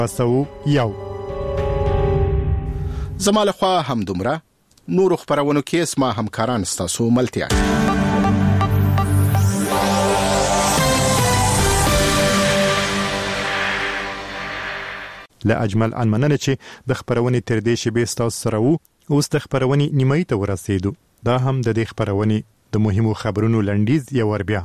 101 زماله خوا هم دومره نور خبرونو کې اسما همکاران ستاسو ملتیا لا اجمل عن مننه چې د خبرونې تر دې شی ستاسو سره وو اوس د خبرونې نیمه ته ورسېدو دا هم د دې خبرونې د مهمو خبرونو لنډیز یو ور بیا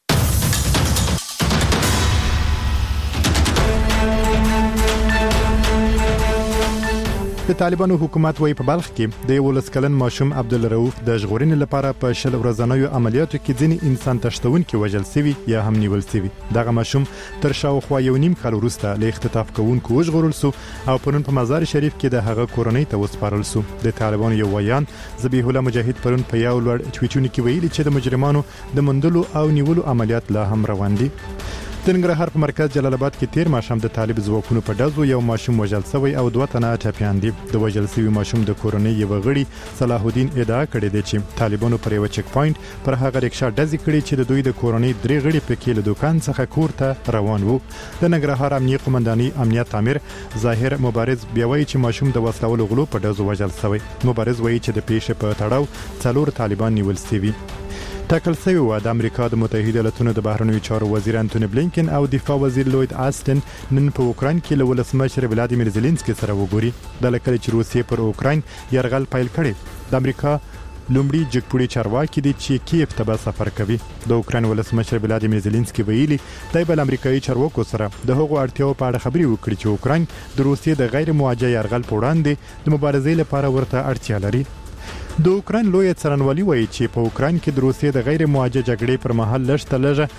د طالبانو حکومت وایي په بلخ کې د 11 کلن ماشوم عبدالرؤف د ژغورنې لپاره په شل ورځنیو عملیاتو کې ځینې انسان تشتونکي وژل شوی یا هم نیول شوی دغه ماشوم تر شاوخوا یو نیم کال وروسته له اختطاف کوونکو وژغورل شو او پرون په مزار شریف کې د هغه کورنۍ ته وسپارل شو د طالبانو یو ویان ذبیح الله مجاهد پرون په یو لړ ټویټونه کې ویلي چې د مجرمانو د مندلو او نیولو عملیات لا هم روان دي د ننګرهار په مرکز جلال آباد کې تیر ماشوم د طالب ځواکونو په ډزو یو ماشوم وژل شوی او دوه تنه ټپيان دي د وژل شوی ماشوم د کورنۍ یو غړي صلاح الدین ادعا کړې ده چې طالبانو پر یو چک پوینټ پر هغه رکشا ډزې کړې چې د دوی د کورنۍ درې غړي په کې له دکان څخه کور ته روان وو د ننګرهار امنیه قومنداني امنیت امیر ظاهر مبارز بیا وایي چې ماشوم د وسلوالو غلو په ډزو وژل شوی مبارز وایي چې د پیښې په تړاو څلور طالبان نیول شوي ټاکل شوی و د امریکا د متحده ایالاتونو د بهرنیو چارو وزیر انټونی بلینکن او دفاع وزیر لوید آستن نن په اوکرين کې له ولسمشر ولادیمیر زيلنسکي سره وګوري د لکه چې روسیې پر اوکرين يرغل پیل کړي د امریکا لومړي جګپوړي چارواکي دي چې کیف ته سفر کوي د اوکرين ولسمشر ولادیمیر زيلنسکي ویلي دی بل امریکایي چارواکو سره د هغو اړتیاو په اړه خبري وکړي چې اوکرين د روسیې د غیر موجه يرغل په وړاندې د مبارزې لپاره ورته اړتیا لري د اوکرين لوی څرنوالي وایي چې په اوکرين کې د روسیې د غیر موجه جګړې پر مهال لږ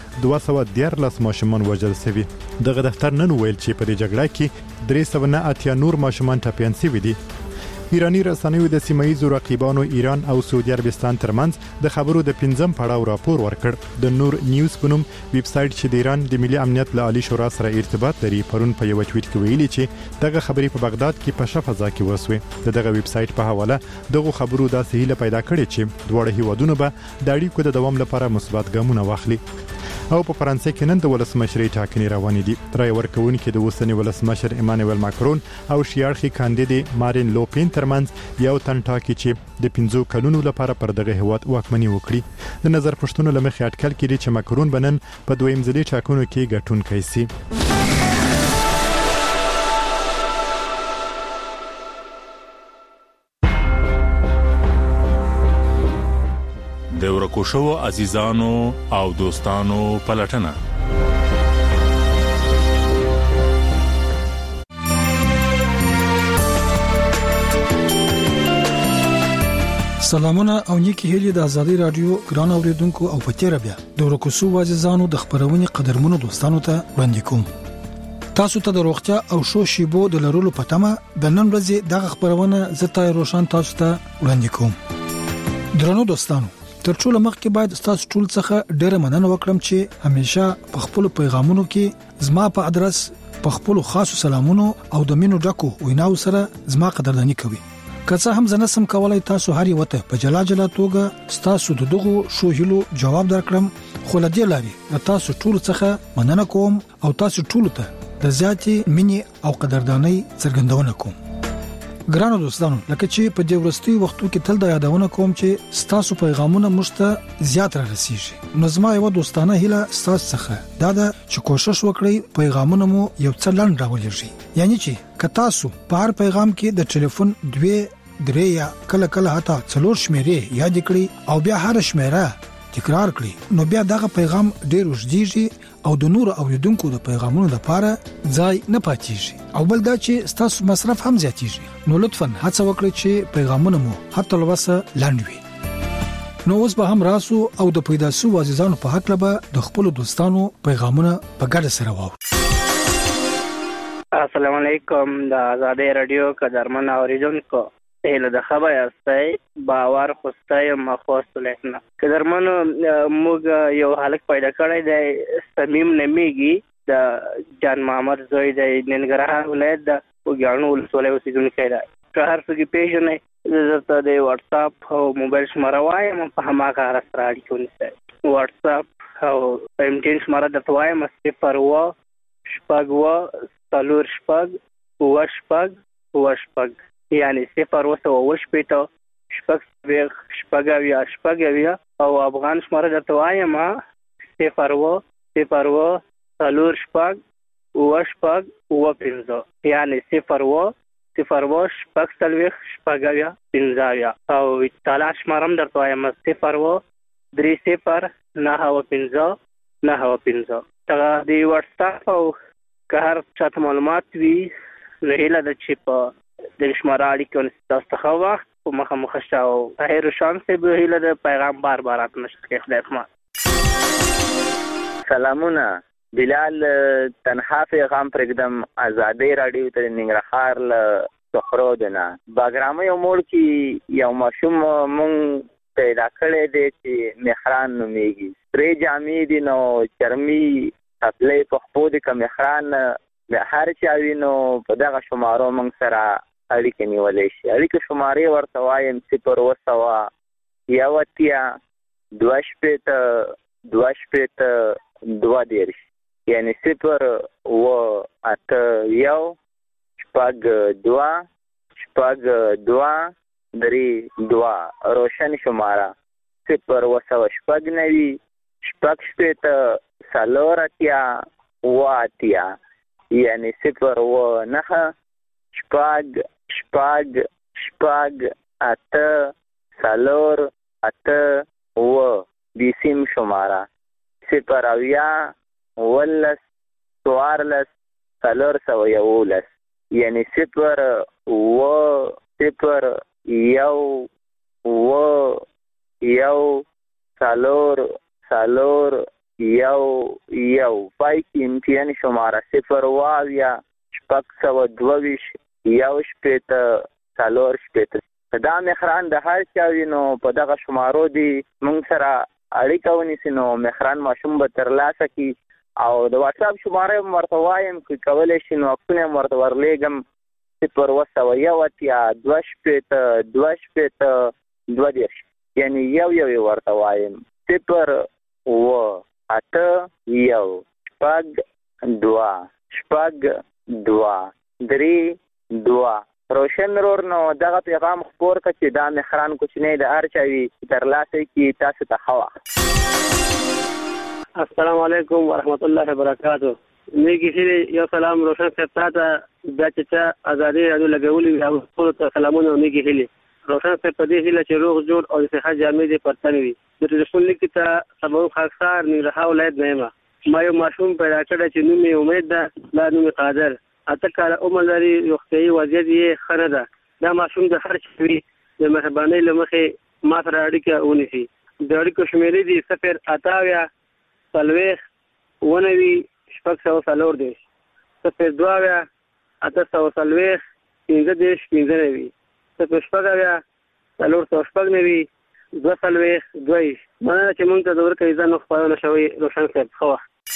213 ماشومان وژل شوي دغه دفتر نن ویل چې په دې جګړه کې 389 نور ماشومان ټپيان شوي دي ایرانی رسنیو د سیمایي رقیبانو ایران او سعودي عربستان ترمنځ د خبرو د 5م پړاو راپور ورکړ د نور نیوز په نوم ویب سټ چې د ایران د ملي امنیت له عالی شورا سره ارتباط لري پرون په یو ټویټ کې ویلي چې دغه خبرې په بغداد کې په شفافه کې وسوي دغه ویب سټ په حواله دغه خبرو د سهیله پیدا کړې چې دواړه هیوادونه به د اړیکو د دوام لپاره مثبت ګامونه واخلي او په فرانسې کې نن د ولسمشرۍ ټاکنې روانې دي رای ورکوونکي د اوسنی ولسمشر ایمانوئل ماکرون او شیارخي کاندید مارین لوپین ترمنځ یو تن ټاکي چې د 15 کلونو لپاره پر دغه هیواد واکمني وکړي د نظر پښتون لمخې اټکل کړي چې ماکرون بنن په دویم ځلي ټاکنو کې ګټونکی شي د ورکوشو عزیزانو او دوستانو پلټنه سلامونه او نیکی هیلې د ازادي رادیو ګران اوریدونکو او پتیره بیا د ورکوشو عزیزانو د خبرونې قدرمنو دوستانو ته وړاندې کوم تاسو ته د روغتیا او شو شیبو د لرلو پتمه د نن ورځې دغه خبرونه زتا روشن تاسو ته وړاندې کوم درنو دوستانو تر ټولو مخکې باید تاسو ټول څخه ډېر مننه وکړم چې همیشه په خپل پیغامونو کې زما په ادرس په خپل خاصو سلامونو او د مینو ډکو ویناو سره زما قدردانی کوي که څه هم زنه سم کولای تاسو هر یو ته په جلا توګه تاسو دغه شوهلو جواب درکړم خو لدی لري تاسو ټول څخه مننه کوم او تاسو ټول ته د زیاتې مینې او قدردانی څرګندونه کوم ګرانو دوستانو لکه چې په دې ورستي وختو کې تل د یادونه کوم چې تاسو پیغامونه مشته زیات را رسیږي نو زما یو دوستانه هیله تاسو څخه دا چې کوشش وکړئ پیغامونه مو یو څه لاندې راولېږي یعنی چې که تاسو په هر پیغام کې د ټلیفون 2 3 یا کله حتی 4 شمیرې یاد کړئ او بیا هر شمیره تکرار کړئ نو بیا دغه پیغام ډیر وژديږي او د نور اوریدونکو د پیغامونو لپاره ځای نه پاتېږي او بل دا چې تاسو مصرف هم زیاتېږي نو لطفاً هڅه وکړئ چې پیغامونه مو حتی لوسه لاندې وي نو اوس به هم راسو او د پیدا سو عزیزانو په حق لبه د خپل دوستانو پیغامونه په ګډه سره واو السلام علیکم د آزادۍ رادیو قدرمن اوریدونکو له د خبر استای باور خوستای مخواست لیکنه قدرمن موږ یو حالت پیدا کړی دی سمیم نمیږي د جان محمد زوی د ننګرهار ولایت د وګړو ولسوالۍ اوسیدونکی دی که هر څه کې پیژنې زه د واتس اپ او موبایل شماره وایم په هماغه سره اړیکه ونیسئ واتس اپ او MTN شماره درته وایم 0 شپږ 4 شپږ 9 شپږ 9 شپږ یعنی 0 9 شپږ شپږ شپږ او افغان شماره درته وایم 0 0 4 شپږ 9 شپږ 9 یعنی 0 0 شپږ شپږ 15 او ایتالا شمارم درته وایم 0 3 0 9 5 دا دی واتس اپ او که هر چاته معلومات وي نو هیله ده چې په د شماره اړیکه تاسو ته وخت په مخامخ شته او طاهر روشن صاحب هیله ده پیغام بار اتنشت خدای خما سلامونه بلال تنها پیغام پرېږدم ازادي رادیو ته ننګرهار له سخرودنه باګرامه یو موړ کې یو ماشوم مونږ پیدا کړی دی چې مهران نومیږي سرې جامې دي نو چرمي خپلې په خپو دي که مهران د هر چا وي نو په دغه شمارو موږ سره اړیکې نیولی شي اړیکې شمارې ورته وایم 0 9 2 شپېته 2 شپېته 2 یعنی 0 8 1 شپږ 2 شپږ 2 3 2 روشن شماره 0 شپږ 9 شپږ شپېته 4 یعنی 0 9 شپږ شپږ شپږ 8 4 8 بیسیم شماره 0 10 14 411 یعنی 0 0 1 پای کې امتیان شماره 0 شپږ 22 1 شپېته 4 شپېته دا مهران د هر چا وي نو په دغه شمارو دي موږ سره اړیکه ونیسي نو مهران ماشوم به ترلاسه کړي او د واتس اپ شماره هم ورته وایم که کولی شي نو عکسونه هم ورته ورلیږم 0 2 شپېته 2 شپېته 2 یعنی یو ورته وایم 0 8 1 شپږ 2 شپږ 2 3 2 روشن رور نو دغه پیغام خپور کړه چې دا مهران کوچنی د هر چا وي ترلاسه کړي تاسو ته ښه وخت السلام علیکم ورحمت الله وبرکاتو نیکی هیلې یو سلام روشن صاحب ته بیا چې ازادي رادیو لګولي وي ټولو ته سلامونه او نیکی هیلې روشن صاحب په دې هیله چې روغ جوړ او د صحت جامې دې پر تن وي د ټلیفون لیک ته سبا خاکسار ننګرهار ولایت نه یم ما یو ماشوم پیدا کړی چې نوم یې امید ده لا نوم قادر اته کاله عمر لري روغتیایي وضعیت یې ښه نه ده دا ماشوم د هر چا وي د مهربانۍ له مخې ما سره اړیکه ونیسي د اړیکو شمېرې دي 0 8 9 شپږ 4 0 2 8 4 15 15 0 شپږ 4 شپږ 9 2 2 مننه چې مونږ ته د ورکړې ځان خپلونه شوی روشن صاحب خو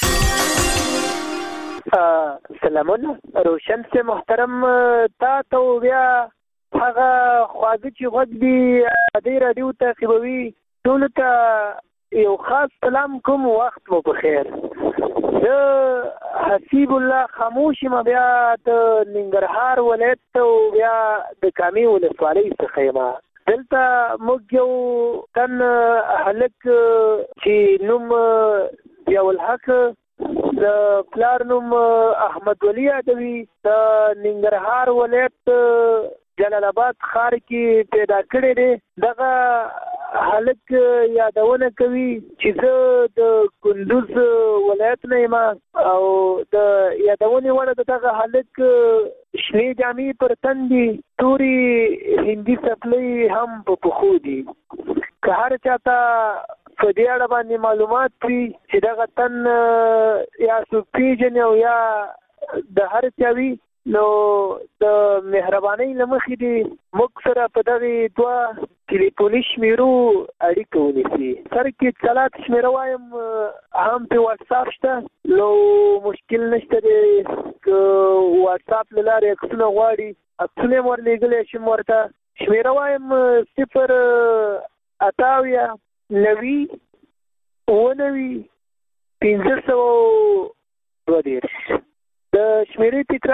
سلامونه روشن سے محترم تا تو بیا هغه خواږه چې غوږ دی د رادیو تعقیبوي ټولو ته یو خاص سلام کوم وخت مو بخیر د حسیب الله خاموشي ما بیا د ننګرهار ولایت ته بیا د کامي ولسوالۍ څخه یم دلته موږ یو تن هلک چې نوم ضیاءالحق د پلار نوم احمد ولی ادوی د ننګرهار ولایت جلال آباد ښار کې پیدا کړی دی دغه هلک یادونه کوي چې زه د کندوز ولایت نه یم او د یادونې وړ د دغه هلک شنې جامې پر تن دي تورې هندي څپلۍ هم په پښو دي که هر چاته په دې اړه باندې معلومات وي چې دغه تن یا څوک پیژني او یا د هر چا وي نو د مهربانۍ له مخې دي موږ سره په دغې 2 ټلیفوني شمیرو اړیکه ونیسي سر کې چلات شمیره وایم هم په واتس اپ شته نو مشکل نشته دی که واتس اپ له لارې عکسونه غواړي عکسونه یې ورلېږلی شم ورته شمیره وایم 0 8 9 9 15 2 10 د شمیرې تکرار